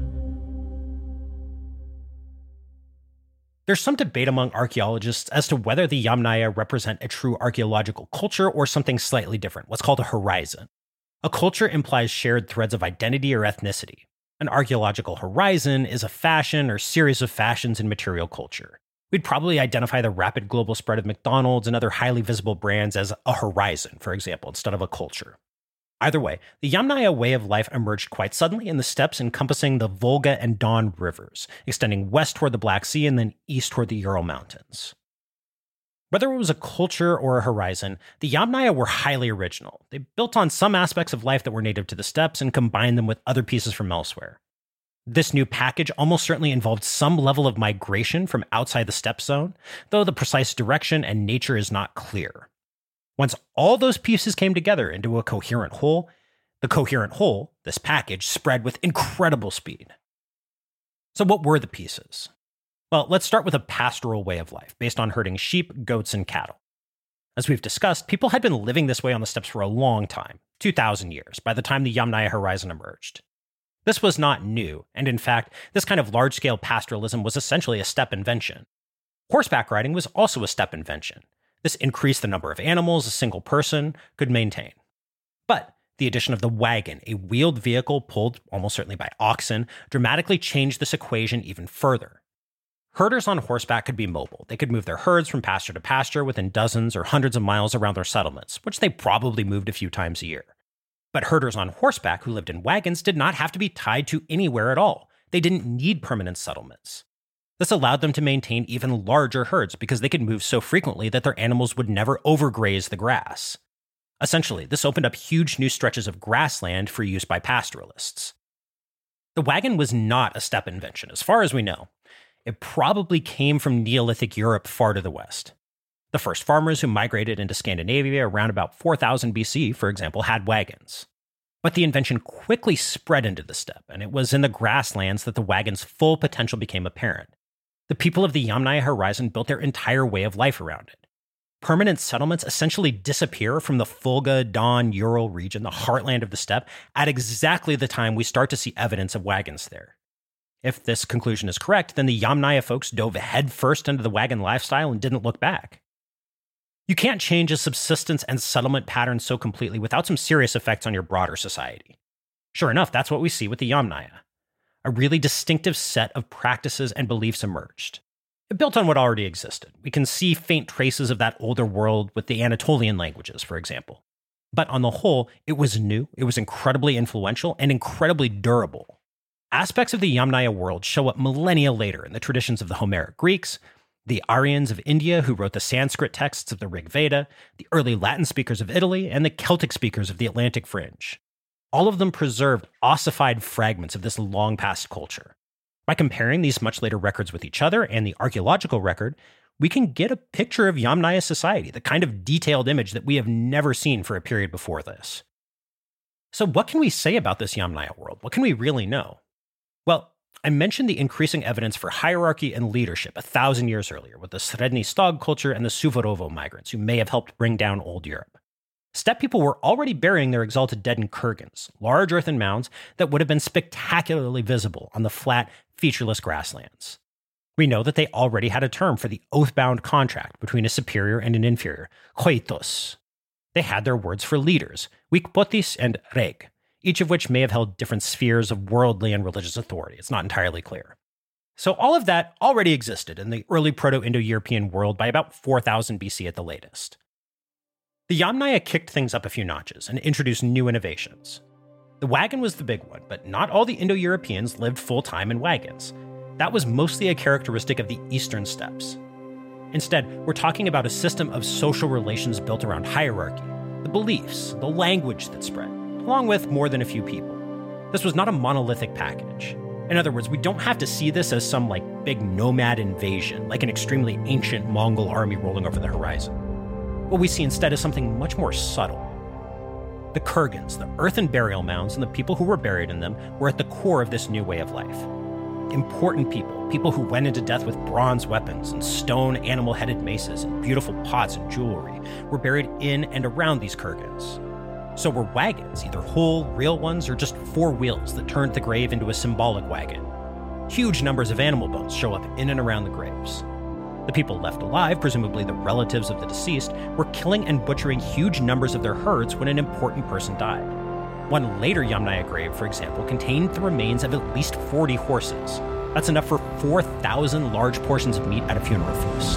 There's some debate among archaeologists as to whether the Yamnaya represent a true archaeological culture or something slightly different, what's called a horizon. A culture implies shared threads of identity or ethnicity. An archaeological horizon is a fashion or series of fashions in material culture. We'd probably identify the rapid global spread of McDonald's and other highly visible brands as a horizon, for example, instead of a culture. Either way, the Yamnaya way of life emerged quite suddenly in the steppes encompassing the Volga and Don rivers, extending west toward the Black Sea and then east toward the Ural Mountains. Whether it was a culture or a horizon, the Yamnaya were highly original. They built on some aspects of life that were native to the steppes and combined them with other pieces from elsewhere. This new package almost certainly involved some level of migration from outside the steppe zone, though the precise direction and nature is not clear. Once all those pieces came together into a coherent whole, the coherent whole, this package, spread with incredible speed. So what were the pieces? Well, let's start with a pastoral way of life, based on herding sheep, goats, and cattle. As we've discussed, people had been living this way on the steppes for a long time, two thousand years, by the time the Yamnaya horizon emerged. This was not new, and in fact, this kind of large-scale pastoralism was essentially a steppe invention. Horseback riding was also a steppe invention. This increased the number of animals a single person could maintain. But the addition of the wagon, a wheeled vehicle pulled almost certainly by oxen, dramatically changed this equation even further. Herders on horseback could be mobile. They could move their herds from pasture to pasture within dozens or hundreds of miles around their settlements, which they probably moved a few times a year. But herders on horseback who lived in wagons did not have to be tied to anywhere at all. They didn't need permanent settlements. This allowed them to maintain even larger herds because they could move so frequently that their animals would never overgraze the grass. Essentially, this opened up huge new stretches of grassland for use by pastoralists. The wagon was not a steppe invention, as far as we know. It probably came from Neolithic Europe far to the west. The first farmers who migrated into Scandinavia around about four thousand B C, for example, had wagons. But the invention quickly spread into the steppe, and it was in the grasslands that the wagon's full potential became apparent. The people of the Yamnaya horizon built their entire way of life around it. Permanent settlements essentially disappear from the Volga, Don, Ural region, the heartland of the steppe, at exactly the time we start to see evidence of wagons there. If this conclusion is correct, then the Yamnaya folks dove headfirst into the wagon lifestyle and didn't look back. You can't change a subsistence and settlement pattern so completely without some serious effects on your broader society. Sure enough, that's what we see with the Yamnaya. A really distinctive set of practices and beliefs emerged. It built on what already existed. We can see faint traces of that older world with the Anatolian languages, for example. But on the whole, it was new, it was incredibly influential, and incredibly durable. Aspects of the Yamnaya world show up millennia later in the traditions of the Homeric Greeks, the Aryans of India who wrote the Sanskrit texts of the Rig Veda, the early Latin speakers of Italy, and the Celtic speakers of the Atlantic Fringe. All of them preserved ossified fragments of this long-past culture. By comparing these much later records with each other and the archaeological record, we can get a picture of Yamnaya society, the kind of detailed image that we have never seen for a period before this. So what can we say about this Yamnaya world? What can we really know? Well, I mentioned the increasing evidence for hierarchy and leadership a thousand years earlier with the Sredni Stog culture and the Suvarovo migrants who may have helped bring down old Europe. Steppe people were already burying their exalted dead in kurgans, large earthen mounds that would have been spectacularly visible on the flat, featureless grasslands. We know that they already had a term for the oath-bound contract between a superior and an inferior, koitos. They had their words for leaders, wikpotis and reg, each of which may have held different spheres of worldly and religious authority. It's not entirely clear. So all of that already existed in the early Proto-Indo-European world by about four thousand B C at the latest. The Yamnaya kicked things up a few notches and introduced new innovations. The wagon was the big one, but not all the Indo-Europeans lived full-time in wagons. That was mostly a characteristic of the eastern steppes. Instead, we're talking about a system of social relations built around hierarchy, the beliefs, the language that spread, along with more than a few people. This was not a monolithic package. In other words, we don't have to see this as some like big nomad invasion, like an extremely ancient Mongol army rolling over the horizon. What we see instead is something much more subtle. The kurgans, the earthen burial mounds, and the people who were buried in them were at the core of this new way of life. Important people, people who went into death with bronze weapons and stone animal-headed maces and beautiful pots and jewelry, were buried in and around these kurgans. So were wagons, either whole, real ones, or just four wheels that turned the grave into a symbolic wagon. Huge numbers of animal bones show up in and around the graves. The people left alive, presumably the relatives of the deceased, were killing and butchering huge numbers of their herds when an important person died. One later Yamnaya grave, for example, contained the remains of at least forty horses. That's enough for four thousand large portions of meat at a funeral feast.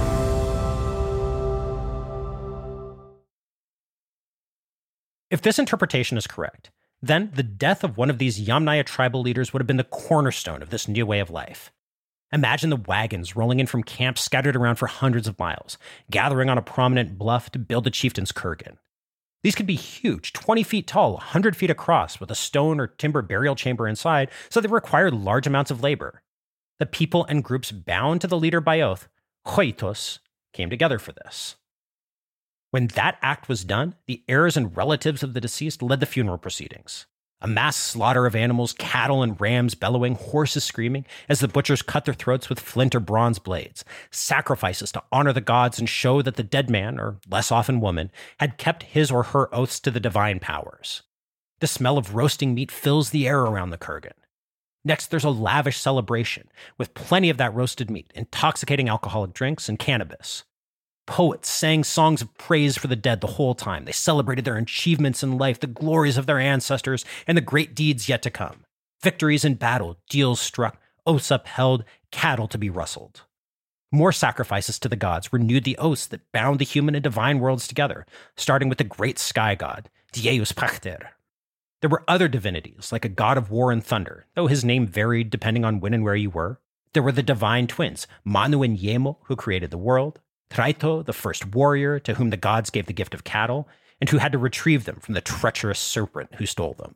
If this interpretation is correct, then the death of one of these Yamnaya tribal leaders would have been the cornerstone of this new way of life. Imagine the wagons rolling in from camps scattered around for hundreds of miles, gathering on a prominent bluff to build a chieftain's kurgan. These could be huge, twenty feet tall, one hundred feet across, with a stone or timber burial chamber inside, so they required large amounts of labor. The people and groups bound to the leader by oath, koitos, came together for this. When that act was done, the heirs and relatives of the deceased led the funeral proceedings. A mass slaughter of animals, cattle and rams bellowing, horses screaming, as the butchers cut their throats with flint or bronze blades. Sacrifices to honor the gods and show that the dead man, or less often woman, had kept his or her oaths to the divine powers. The smell of roasting meat fills the air around the kurgan. Next, there's a lavish celebration, with plenty of that roasted meat, intoxicating alcoholic drinks, and cannabis. Poets sang songs of praise for the dead the whole time. They celebrated their achievements in life, the glories of their ancestors, and the great deeds yet to come. Victories in battle, deals struck, oaths upheld, cattle to be rustled. More sacrifices to the gods renewed the oaths that bound the human and divine worlds together, starting with the great sky god, Dieus Pachter. There were other divinities, like a god of war and thunder, though his name varied depending on when and where you were. There were the divine twins, Manu and Yemo, who created the world, Traito, the first warrior, to whom the gods gave the gift of cattle, and who had to retrieve them from the treacherous serpent who stole them.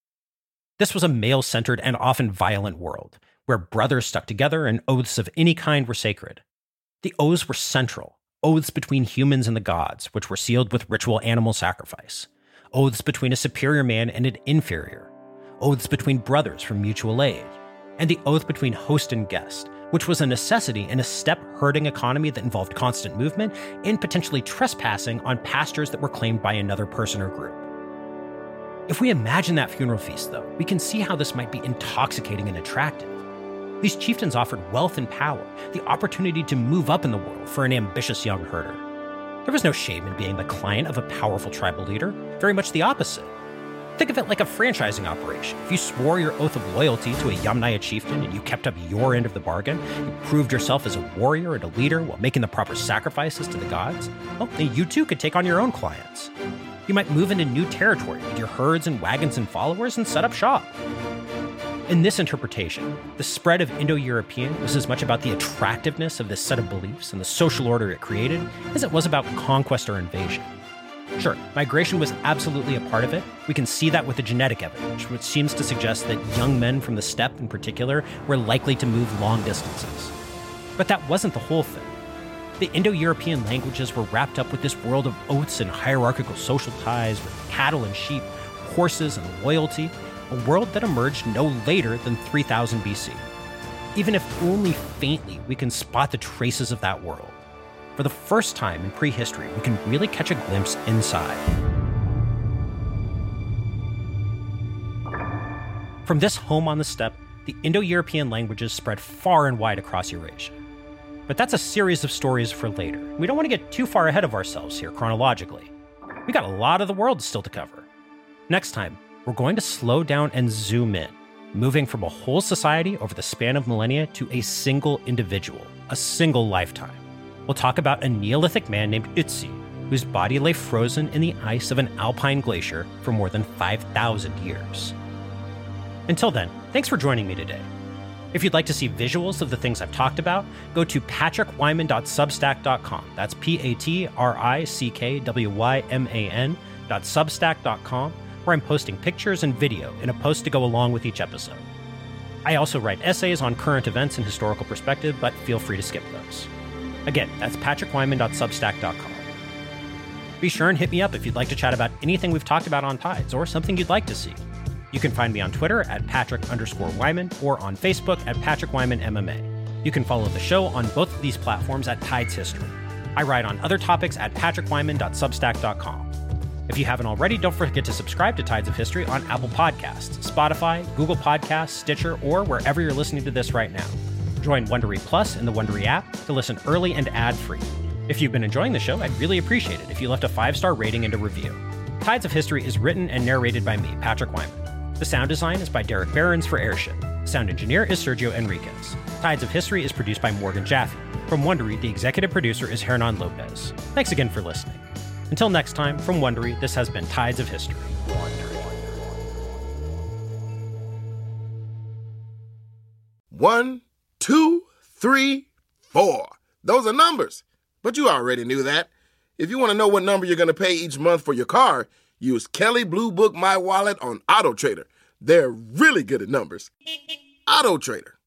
This was a male-centered and often violent world, where brothers stuck together and oaths of any kind were sacred. The oaths were central, oaths between humans and the gods, which were sealed with ritual animal sacrifice, oaths between a superior man and an inferior, oaths between brothers for mutual aid, and the oath between host and guest, which was a necessity in a steppe herding economy that involved constant movement and potentially trespassing on pastures that were claimed by another person or group. If we imagine that funeral feast, though, we can see how this might be intoxicating and attractive. These chieftains offered wealth and power, the opportunity to move up in the world for an ambitious young herder. There was no shame in being the client of a powerful tribal leader, very much the opposite. Think of it like a franchising operation. If you swore your oath of loyalty to a Yamnaya chieftain and you kept up your end of the bargain, you proved yourself as a warrior and a leader while making the proper sacrifices to the gods, well, then you too could take on your own clients. You might move into new territory with your herds and wagons and followers and set up shop. In this interpretation, the spread of Indo-European was as much about the attractiveness of this set of beliefs and the social order it created as it was about conquest or invasion. Sure, migration was absolutely a part of it. We can see that with the genetic evidence, which seems to suggest that young men from the steppe in particular were likely to move long distances. But that wasn't the whole thing. The Indo-European languages were wrapped up with this world of oaths and hierarchical social ties with cattle and sheep, horses and loyalty, a world that emerged no later than three thousand B C. Even if only faintly, we can spot the traces of that world. For the first time in prehistory, we can really catch a glimpse inside. From this home on the steppe, the Indo-European languages spread far and wide across Eurasia. But that's a series of stories for later. We don't want to get too far ahead of ourselves here chronologically. We got a lot of the world still to cover. Next time, we're going to slow down and zoom in, moving from a whole society over the span of millennia to a single individual, a single lifetime. We'll talk about a Neolithic man named Ötzi, whose body lay frozen in the ice of an alpine glacier for more than five thousand years. Until then, thanks for joining me today. If you'd like to see visuals of the things I've talked about, go to patrick wyman dot substack dot com. That's P A T R I C K W Y M A N dot substack dot com, where I'm posting pictures and video in a post to go along with each episode. I also write essays on current events and historical perspective, but feel free to skip those. Again, that's patrick wyman dot substack dot com. Be sure and hit me up if you'd like to chat about anything we've talked about on Tides or something you'd like to see. You can find me on Twitter at Patrick underscore Wyman or on Facebook at Patrick Wyman M M A. You can follow the show on both of these platforms at Tides History. I write on other topics at patrick wyman dot substack dot com. If you haven't already, don't forget to subscribe to Tides of History on Apple Podcasts, Spotify, Google Podcasts, Stitcher, or wherever you're listening to this right now. Join Wondery Plus in the Wondery app to listen early and ad-free. If you've been enjoying the show, I'd really appreciate it if you left a five-star rating and a review. Tides of History is written and narrated by me, Patrick Wyman. The sound design is by Derek Behrens for Airship. Sound engineer is Sergio Enriquez. Tides of History is produced by Morgan Jaffe. From Wondery, the executive producer is Hernan Lopez. Thanks again for listening. Until next time, from Wondery, this has been Tides of History. One, two, three, four. Those are numbers. But you already knew that. If you want to know what number you're going to pay each month for your car, use Kelley Blue Book My Wallet on AutoTrader. They're really good at numbers. AutoTrader.